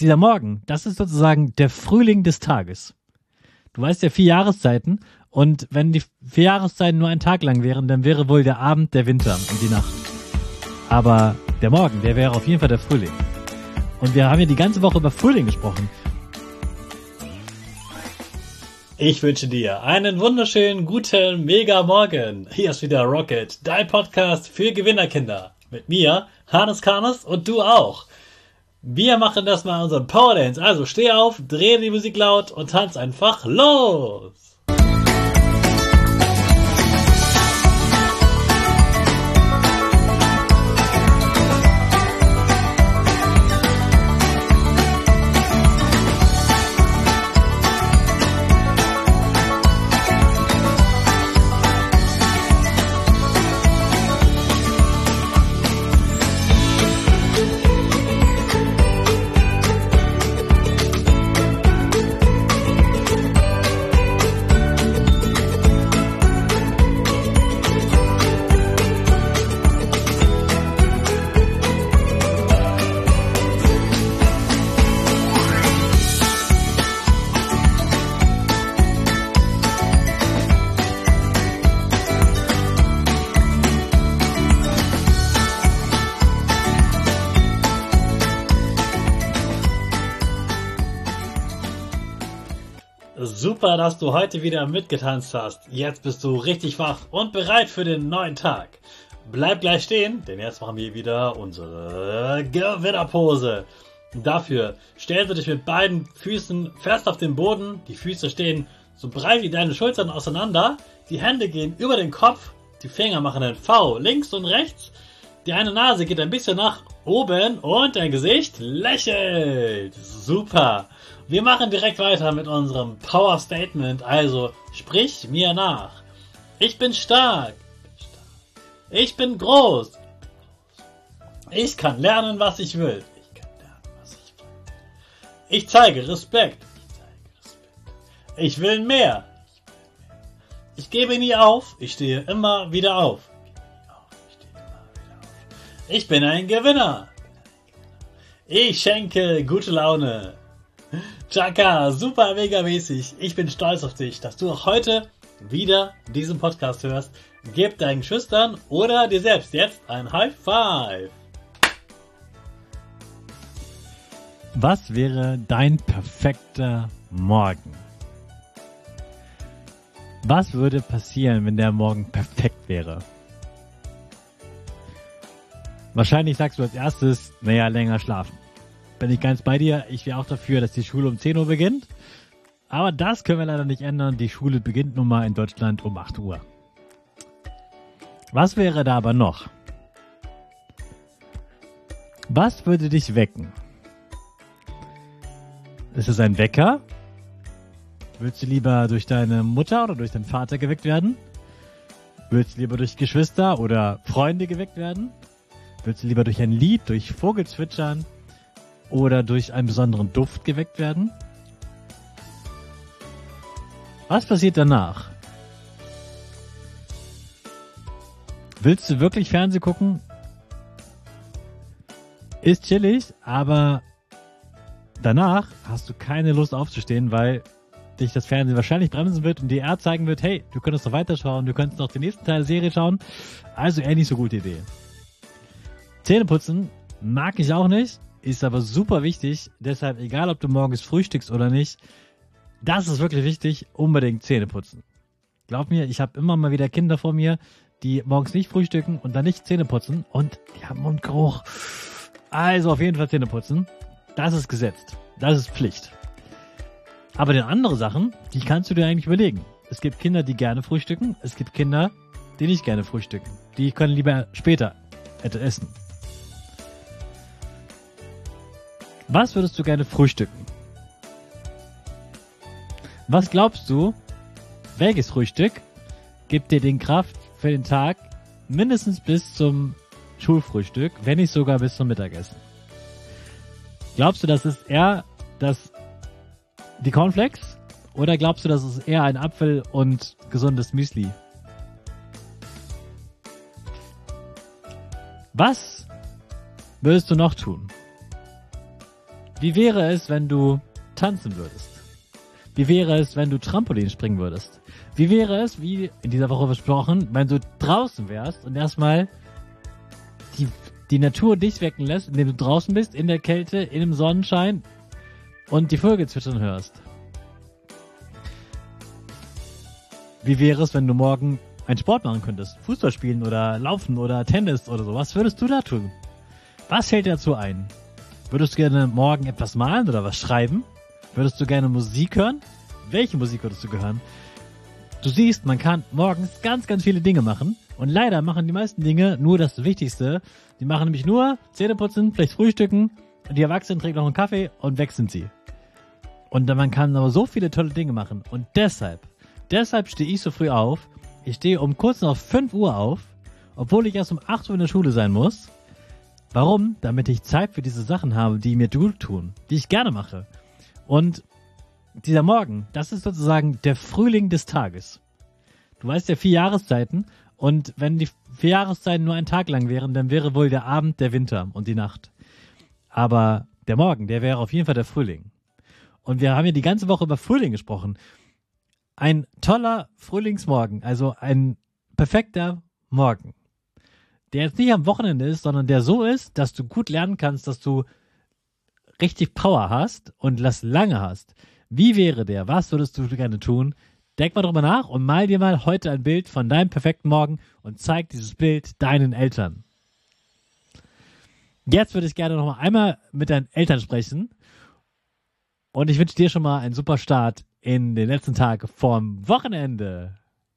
Dieser Morgen, das ist sozusagen der Frühling des Tages. Du weißt ja 4 Jahreszeiten und wenn die 4 Jahreszeiten nur einen Tag lang wären, dann wäre wohl der Abend der Winter und die Nacht. Aber der Morgen, der wäre auf jeden Fall der Frühling. Und wir haben ja die ganze Woche über Frühling gesprochen. Ich wünsche dir einen wunderschönen, guten, mega Morgen. Hier ist wieder Rocket, dein Podcast für Gewinnerkinder. Mit mir, Hannes Karnes und du auch. Wir machen das mal unseren Powerdance. Also steh auf, dreh die Musik laut und tanz einfach los. Super, dass du heute wieder mitgetanzt hast. Jetzt bist du richtig wach und bereit für den neuen Tag. Bleib gleich stehen, denn jetzt machen wir wieder unsere Gewinnerpose. Dafür stellst du dich mit beiden Füßen fest auf den Boden. Die Füße stehen so breit wie deine Schultern auseinander. Die Hände gehen über den Kopf. Die Finger machen ein V links und rechts. Die eine Nase geht ein bisschen nach oben und dein Gesicht lächelt. Super. Wir machen direkt weiter mit unserem Power Statement. Also sprich mir nach. Ich bin stark. Ich bin groß. Ich kann lernen, was ich will. Ich zeige Respekt. Ich will mehr. Ich gebe nie auf. Ich stehe immer wieder auf. Ich bin ein Gewinner. Ich schenke gute Laune. Chaka, super mega mäßig. Ich bin stolz auf dich, dass du auch heute wieder diesen Podcast hörst. Gib deinen Schüchtern oder dir selbst jetzt ein High Five. Was wäre dein perfekter Morgen? Was würde passieren, wenn der Morgen perfekt wäre? Wahrscheinlich sagst du als erstes, länger schlafen. Bin ich ganz bei dir. Ich wäre auch dafür, dass die Schule um 10 Uhr beginnt. Aber das können wir leider nicht ändern. Die Schule beginnt nun mal in Deutschland um 8 Uhr. Was wäre da aber noch? Was würde dich wecken? Ist es ein Wecker? Würdest du lieber durch deine Mutter oder durch deinen Vater geweckt werden? Würdest du lieber durch Geschwister oder Freunde geweckt werden? Würdest du lieber durch ein Lied, durch Vogelzwitschern oder durch einen besonderen Duft geweckt werden? Was passiert danach? Willst du wirklich Fernsehen gucken? Ist chillig, aber danach hast du keine Lust aufzustehen, weil dich das Fernsehen wahrscheinlich bremsen wird und dir eher zeigen wird, hey, du könntest noch weiterschauen, du könntest noch den nächsten Teil der Serie schauen. Also eher nicht so gute Idee. Zähneputzen mag ich auch nicht. Ist aber super wichtig, deshalb egal, ob du morgens frühstückst oder nicht, das ist wirklich wichtig, unbedingt Zähne putzen. Glaub mir, ich habe immer mal wieder Kinder vor mir, die morgens nicht frühstücken und dann nicht Zähne putzen und die haben Mundgeruch. Also auf jeden Fall Zähne putzen, das ist gesetzt, das ist Pflicht. Aber die anderen Sachen, die kannst du dir eigentlich überlegen. Es gibt Kinder, die gerne frühstücken, es gibt Kinder, die nicht gerne frühstücken. Die können lieber später essen. Was würdest du gerne frühstücken? Was glaubst du, welches Frühstück gibt dir den Kraft für den Tag mindestens bis zum Schulfrühstück, wenn nicht sogar bis zum Mittagessen? Glaubst du, das ist eher die Cornflakes oder glaubst du, das ist eher ein Apfel und gesundes Müsli? Was würdest du noch tun? Wie wäre es, wenn du tanzen würdest? Wie wäre es, wenn du Trampolin springen würdest? Wie wäre es, wie in dieser Woche versprochen, wenn du draußen wärst und erstmal die Natur dich wecken lässt, indem du draußen bist, in der Kälte, in dem Sonnenschein und die Vögel zwitschern hörst? Wie wäre es, wenn du morgen einen Sport machen könntest? Fußball spielen oder laufen oder Tennis oder so. Was würdest du da tun? Was fällt dir dazu ein? Würdest du gerne morgen etwas malen oder was schreiben? Würdest du gerne Musik hören? Welche Musik würdest du hören? Du siehst, man kann morgens ganz, ganz viele Dinge machen. Und leider machen die meisten Dinge nur das Wichtigste. Die machen nämlich nur Zähne putzen, vielleicht frühstücken. Und die Erwachsenen trinken noch einen Kaffee und weg sind sie. Und man kann aber so viele tolle Dinge machen. Und deshalb stehe ich so früh auf. Ich stehe um kurz nach 5 Uhr auf, obwohl ich erst um 8 Uhr in der Schule sein muss. Warum? Damit ich Zeit für diese Sachen habe, die mir gut tun, die ich gerne mache. Und dieser Morgen, das ist sozusagen der Frühling des Tages. Du weißt ja 4 Jahreszeiten und wenn die 4 Jahreszeiten nur einen Tag lang wären, dann wäre wohl der Abend der Winter und die Nacht. Aber der Morgen, der wäre auf jeden Fall der Frühling. Und wir haben ja die ganze Woche über Frühling gesprochen. Ein toller Frühlingsmorgen, also ein perfekter Morgen, der jetzt nicht am Wochenende ist, sondern der so ist, dass du gut lernen kannst, dass du richtig Power hast und das lange hast. Wie wäre der? Was würdest du gerne tun? Denk mal drüber nach und mal dir mal heute ein Bild von deinem perfekten Morgen und zeig dieses Bild deinen Eltern. Jetzt würde ich gerne noch mal einmal mit deinen Eltern sprechen und ich wünsche dir schon mal einen super Start in den letzten Tag vorm Wochenende.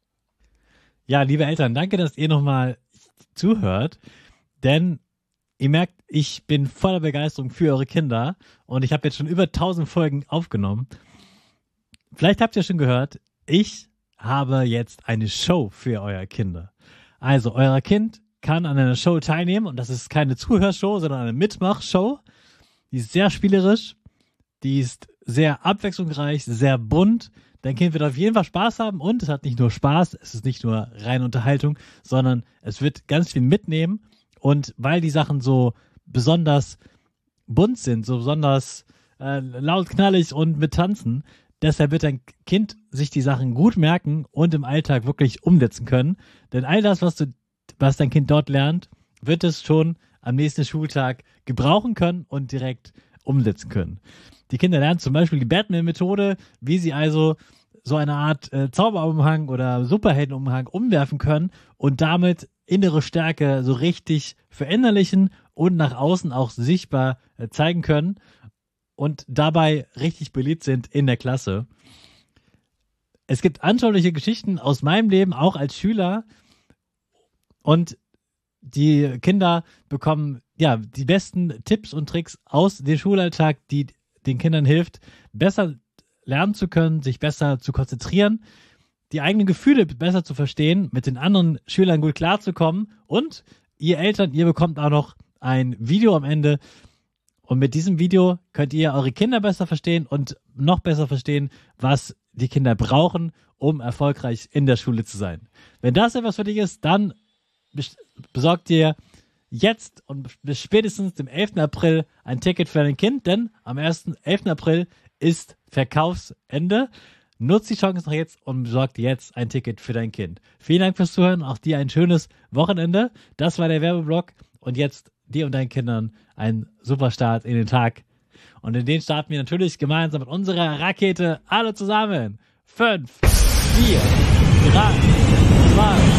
Ja, liebe Eltern, danke, dass ihr nochmal zuhört, denn ihr merkt, ich bin voller Begeisterung für eure Kinder und ich habe jetzt schon über 1000 Folgen aufgenommen. Vielleicht habt ihr schon gehört, ich habe jetzt eine Show für euer Kinder. Also, euer Kind kann an einer Show teilnehmen und das ist keine Zuhörshow, sondern eine Mitmachshow. Die ist sehr spielerisch, die ist sehr abwechslungsreich, sehr bunt. Dein Kind wird auf jeden Fall Spaß haben und es hat nicht nur Spaß, es ist nicht nur reine Unterhaltung, sondern es wird ganz viel mitnehmen und weil die Sachen so besonders bunt sind, so besonders laut, knallig und mit Tanzen, deshalb wird dein Kind sich die Sachen gut merken und im Alltag wirklich umsetzen können, denn all das, was dein Kind dort lernt, wird es schon am nächsten Schultag gebrauchen können und direkt umsetzen können. Die Kinder lernen zum Beispiel die Batman-Methode, wie sie also so eine Art Zauberumhang oder Superheldenumhang umwerfen können und damit innere Stärke so richtig verinnerlichen und nach außen auch sichtbar zeigen können und dabei richtig beliebt sind in der Klasse. Es gibt anschauliche Geschichten aus meinem Leben, auch als Schüler, und die Kinder bekommen ja die besten Tipps und Tricks aus dem Schulalltag, die den Kindern hilft, besser lernen zu können, sich besser zu konzentrieren, die eigenen Gefühle besser zu verstehen, mit den anderen Schülern gut klarzukommen und ihr Eltern, ihr bekommt auch noch ein Video am Ende und mit diesem Video könnt ihr eure Kinder besser verstehen und noch besser verstehen, was die Kinder brauchen, um erfolgreich in der Schule zu sein. Wenn das etwas für dich ist, dann besorgt dir jetzt und bis spätestens dem 11. April ein Ticket für dein Kind, denn am 11. April ist Verkaufsende. Nutzt die Chance noch jetzt und besorgt jetzt ein Ticket für dein Kind. Vielen Dank fürs Zuhören, auch dir ein schönes Wochenende. Das war der Werbeblock und jetzt dir und deinen Kindern einen super Start in den Tag. Und in den starten wir natürlich gemeinsam mit unserer Rakete alle zusammen. 5, 4, 3, 2,